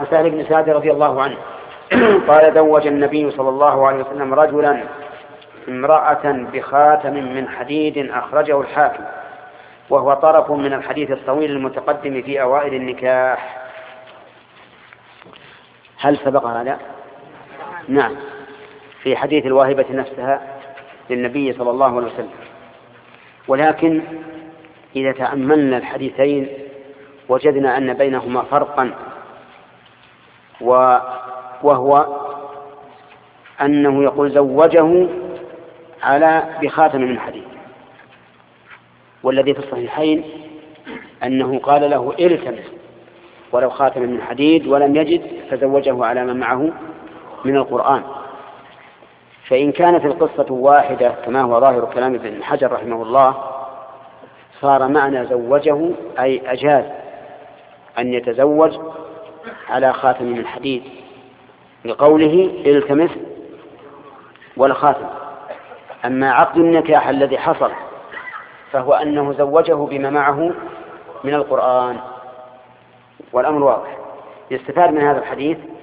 سهل بن سعد رضي الله عنه قال زوج النبي صلى الله عليه وسلم رجلا امرأة بخاتم من حديد أخرجه الحاكم، وهو طرف من الحديث الطويل المتقدم في أوائل النكاح. هل سبق هذا؟ نعم، في حديث الواهبة نفسها للنبي صلى الله عليه وسلم. ولكن إذا تأملنا الحديثين وجدنا أن بينهما فرقا، وهو أنه يقول زوجه بخاتم من حديد، والذي في الصحيحين أنه قال له التمس ولو خاتم من حديد، ولم يجد فزوجه على ما معه من القرآن. فإن كانت القصة واحدة كما هو ظاهر كلام ابن حجر رحمه الله، صار معنى زوجه أي أجاز أن يتزوج على خاتم من حديد لقوله التمس والخاتم. أما عقد النكاح الذي حصل فهو أنه زوجه بما معه من القرآن، والأمر واضح. يستفاد من هذا الحديث